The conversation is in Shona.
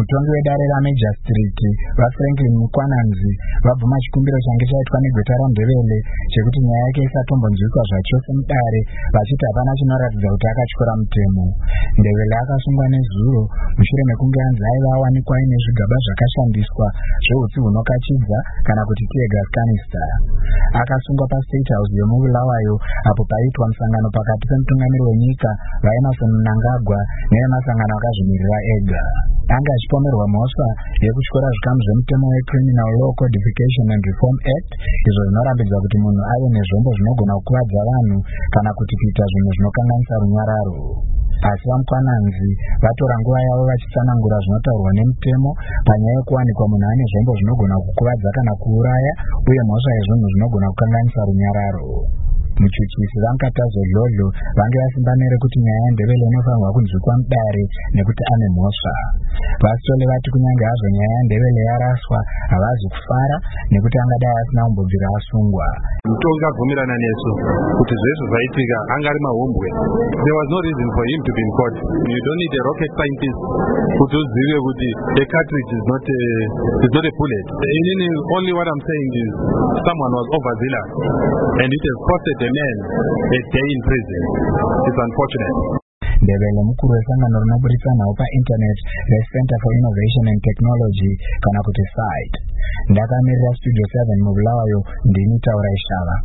mutongi wedare raMajor Street vaFranklin Mukwananzi vabvuma chikumbiro change chaitwa negweta raNdebele chekuti nyaya yake isatombonzwikwa zvachose mudare vachiti hapana chinoratidza kuti akatyora mutemo. Ndebele akasungwa nezuro mushure mekunge anzi aiva awanikwa aine zvigaba zvakashandiswa zveutsi hunokachidza kana kuti tear gas canister. Akasungwa paState House yemubulawayo apo paiitwa musangano pakati pemutungamiri wenyika vaEmmerson Mnangagwa nevemasangano akazvimirira ega. Anga achipomerwa mhosva yekutyora zvikamu zvemutemo weCriminal Law Codification and Reform Act izvo zvinorambidza kuti munhu ave nezvombo zvinogona kukuvadza vanhu kana kuti kuita zvinhu zvinokanganisa runyararo. Asi vaMukwananzi vatora nguva yavo vachitsanangura zvinotaurwa nemutemo panyaya yekuwanikwa munhu ane zvombo zvinogona kukuvadza kana kuuraya uye mhosva yezvinhu zvinogona kukanganisa runyararo. Muchuchisi vaMukatazo Dlodlo vange vasimba nerekuti nyaya yaNdebele inofanirwa kunzwikwa mudare nekuti ane mhosva. Vasitole vati kunyange hazvo nyaya yaNdebele yaraswa havazi kufara nekuti angadai asina kumbobvira asungwa. Mutongi abvumirana nesu kuti zvese zvaitika anga ari mahombwe. There was no reason for him to be in court. You don't need a rocket scientist kuti uzive kuti a cartridge is not a bullet. Only what I'm saying is someone was overzealous and it has costed a man a day in prison. It's unfortunate. Ndebele mukuru wesangano rinoburitsa nhau painternet reCenter for Innovation and Technology kana kuti SITE. Ndakamirira Studio 7 mubulawayo ndini Taura Ishava.